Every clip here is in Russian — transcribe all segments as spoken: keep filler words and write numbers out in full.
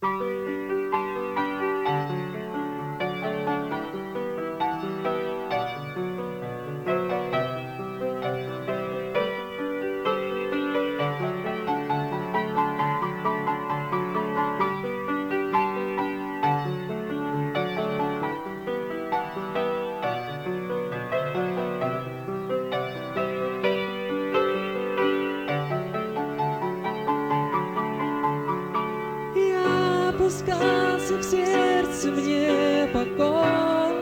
Опускался в сердце мне покой,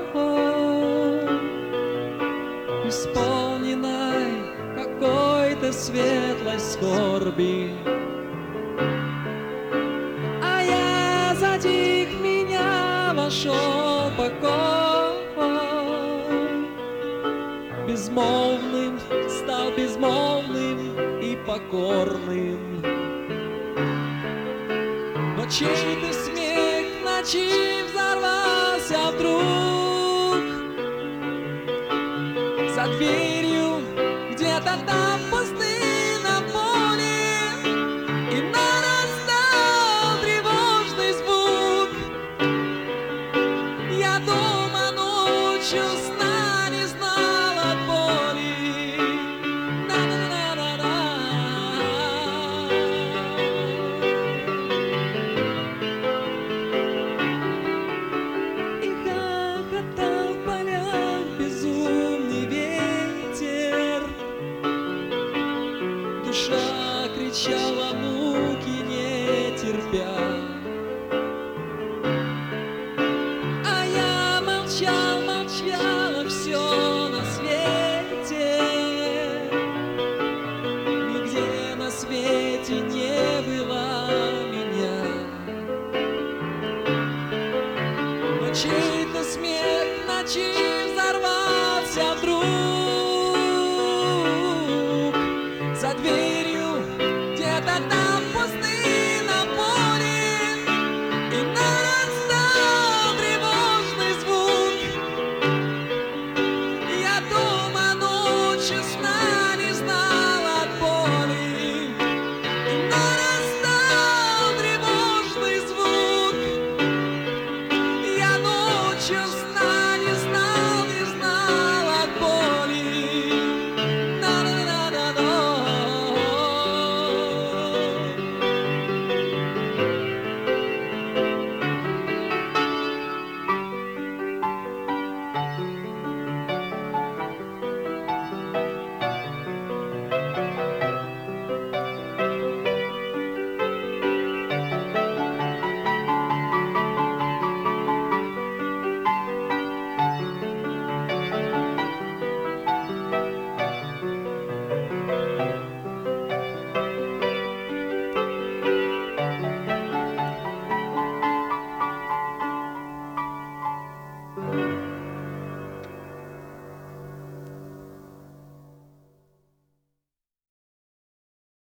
исполненной какой-то светлой скорби. А я затих, в меня вошел покой, безмолвным стал безмолвным и покорным. Но чей-то смех в ночи взорвался вдруг за дверью, где-то там в пустынном поле, и нарастал тревожный звук. Я дома ночью сна не знал от боли. На-на-на-на-на. Душа кричала муки не терпя, а я молчал, молчала все на свете. Нигде на свете не было меня. Но чей-то смех в ночи